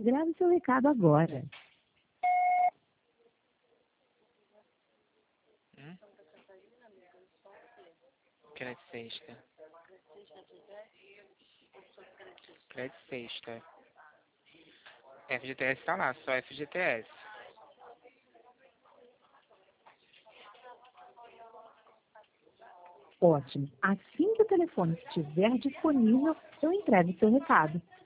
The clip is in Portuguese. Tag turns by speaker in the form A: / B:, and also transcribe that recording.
A: Grave seu recado agora.
B: Credo sexta. Credo sexta. FGTS tá lá, só FGTS.
A: Ótimo. Assim que o telefone estiver disponível, eu entrego o seu recado.